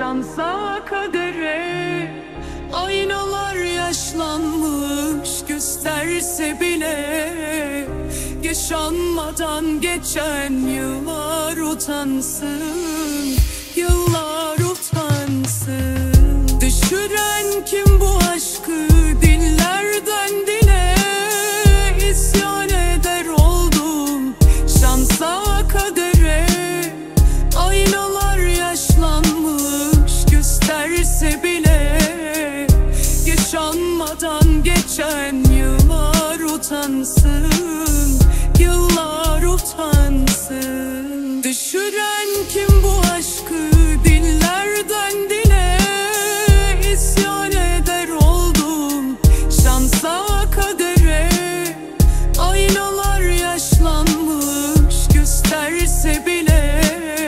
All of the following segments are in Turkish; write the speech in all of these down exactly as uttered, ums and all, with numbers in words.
şansa kadere. Aynalar yaşlanmış gösterse bile, yaşanmadan geçen yıllar utansın, yıllar utansın. Düşüren kim bu aşkı dillerden dile, isyan eder oldum şansa kadere. Aynalar yaşlanmış gösterse bile, yaşanmadan geçen yıllar utansın, yıllar utansın. Düşüren kim bu aşkı dillerden dile, isyan eder oldum şansa kadere. Aynalar yaşlanmış gösterse bile,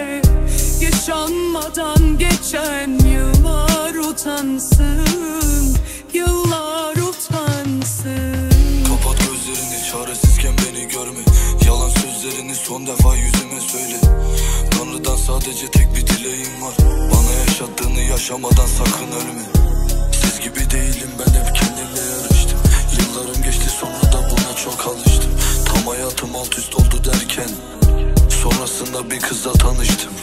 yaşanmadan geçen yıllar utansın, yıllar utansın. Kapat gözlerini, çaresizken beni görme. Yalan sözlerini son defa yüzüme söyle. Tanrı'dan sadece tek bir dileğim var: bana yaşattığını yaşamadan sakın ölme. Siz gibi değilim, ben hep kendimle yarıştım. Yıllarım geçti, sonra da buna çok alıştım. Tam hayatım alt üst oldu derken, sonrasında bir kızla tanıştım.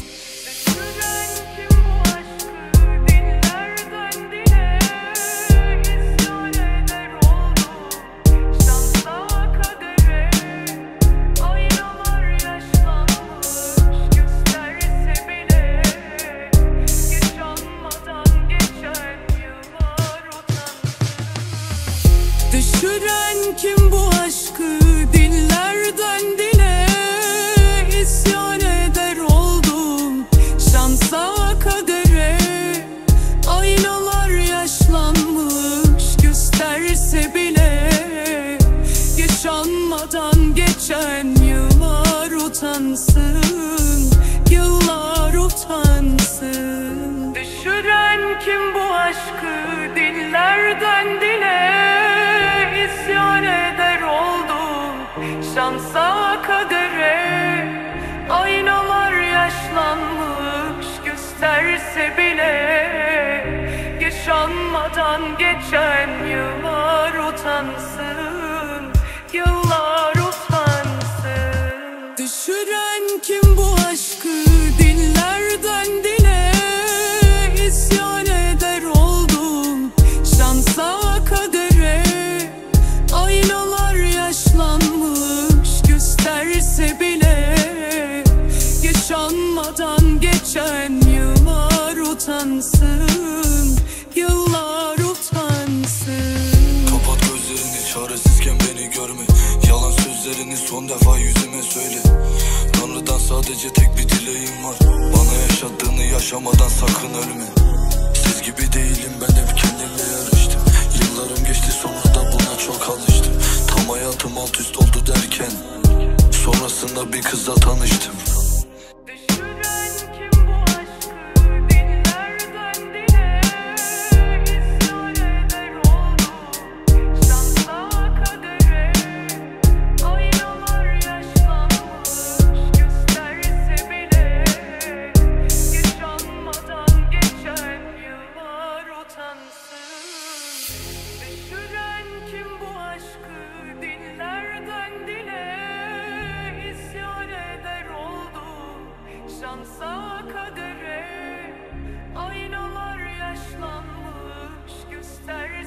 Düşüren kim bu aşkı dillerden dile, isyan eder oldum şansa kadere. Aynalar yaşlanmış gösterse bile, yaşanmadan geçen yıllar utansın, yıllar utansın. Düşüren kim bu aşkı dillerden dile, isyan eder oldum şansa kadere. Aynalar yaşlanmış gösterse bile, yaşanmadan geçen yıllar utansın, yıllar utansın. Düşüren kim bu aşkı dillerden dile, isyan eder oldum şansa kadere. Aynalar yaşlanmış gösterse bile, yaşanmadan geçen yıllar utansın, yıllar utansın. Kapat gözlerini, çaresizken beni görme. Yalan sözlerini son defa yüzüme söyle. Tanrı'dan sadece tek bir dileğim var: bana yaşattığını yaşamadan sakın ölme. Siz gibi değilim, ben hep kendimle yarıştım. Yıllarım geçti, sonra da buna çok alıştım. Tam hayatım alt üst oldu derken, sonrasında bir kızla tanıştım. Düşüren kim bu aşkı dillerden dile, isyan eder oldum şansa kadere. Aynalar yaşlanmış göster